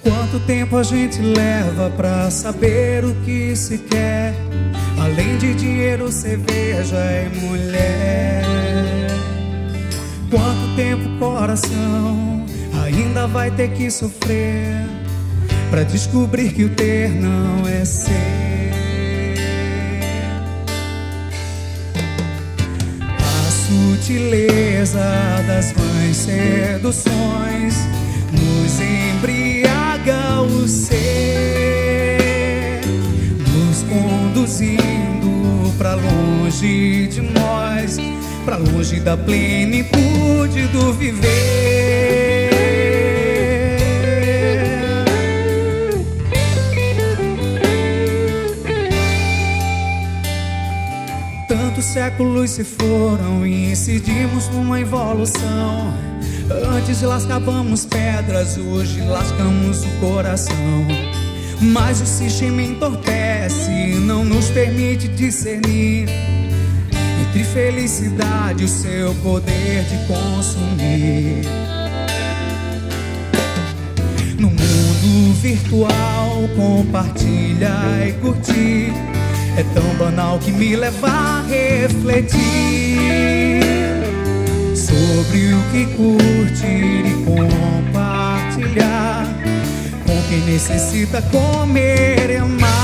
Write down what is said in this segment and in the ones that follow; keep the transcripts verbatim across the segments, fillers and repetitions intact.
Quanto tempo a gente leva pra saber o que se quer? Além de dinheiro, cerveja e mulher. Quanto tempo o coração ainda vai ter que sofrer pra descobrir que o ter não é ser? A sutileza das vãs seduções nos embriaga o ser, nos conduzindo pra longe de nós, pra longe da plenitude do viver. Tantos séculos se foram e incidimos numa evolução. Antes lascávamos pedras, hoje lascamos o coração. Mas o sistema entorpece e não nos permite discernir entre felicidade e o seu poder de consumir. No mundo virtual, compartilhar e curtir é tão banal que me leva a refletir sobre o que curtir e compartilhar com quem necessita comer e amar.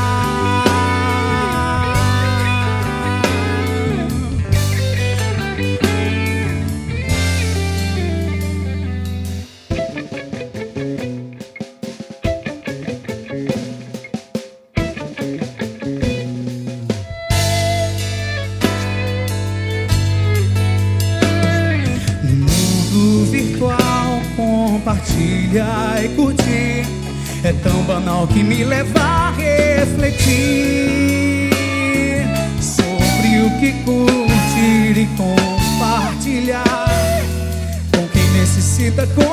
Virtual, compartilhar e curtir é tão banal que me leva a refletir sobre o que curtir e compartilhar com quem necessita.